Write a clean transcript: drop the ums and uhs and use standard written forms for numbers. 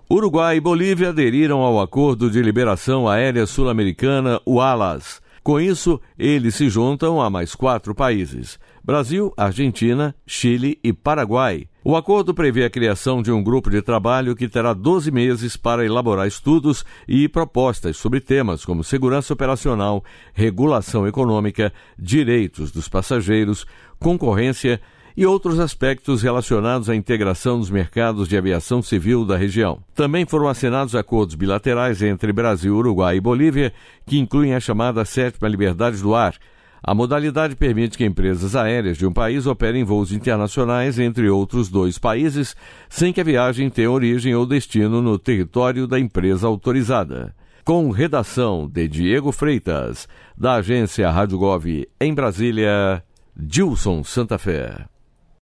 Uruguai e Bolívia aderiram ao Acordo de Liberação Aérea Sul-Americana, o ALAS. Com isso, eles se juntam a mais 4 países: Brasil, Argentina, Chile e Paraguai. O acordo prevê a criação de um grupo de trabalho que terá 12 meses para elaborar estudos e propostas sobre temas como segurança operacional, regulação econômica, direitos dos passageiros, concorrência e outros aspectos relacionados à integração dos mercados de aviação civil da região. Também foram assinados acordos bilaterais entre Brasil, Uruguai e Bolívia, que incluem a chamada 7ª Liberdade do Ar. A modalidade permite que empresas aéreas de um país operem voos internacionais entre outros 2 países, sem que a viagem tenha origem ou destino no território da empresa autorizada. Com redação de Diego Freitas, da agência Rádio Gov em Brasília, Dilson Santa Fé.